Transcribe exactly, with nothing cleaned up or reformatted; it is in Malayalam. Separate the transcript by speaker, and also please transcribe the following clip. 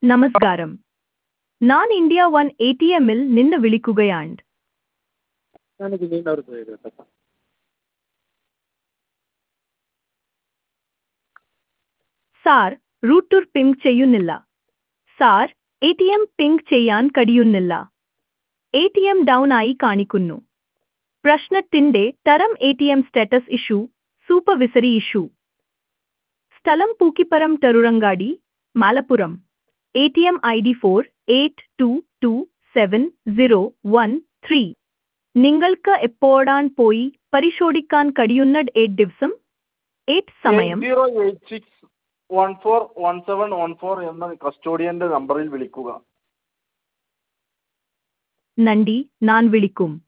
Speaker 1: നമസ്കാരം. ഞാൻ ഇന്ത്യ വൺ എ ടി എമ്മിൽ നിന്ന് വിളിക്കുകയാണ്. സാർ, റൂട്ടർ പിങ് ചെയ്യുന്നില്ല. Sir, A T M ping ചെയ്യാൻ കഴിയുന്നില്ല. എ ടി എം ഡൗൺ ആയി കാണിക്കുന്നു. പ്രശ്നത്തിന്റെ തരം A T M status issue, supervisory issue. സ്ഥലം Pookkipparam Tirurangadi, Malappuram. A T M I D four eight two two seven zero one three. നിങ്ങൾക്ക് എപ്പോഴാണ് പോയി പരിശോധിക്കാൻ കഴിയുന്നത്? എട്ട് ദിവസം, എട്ട് സമയം.
Speaker 2: Eight zero eight six one four one seven one four എന്ന കസ്റ്റോഡിയന്റെ നമ്പറിൽ വിളിക്കുക.
Speaker 1: നന്ദി, ഞാൻ വിളിക്കും.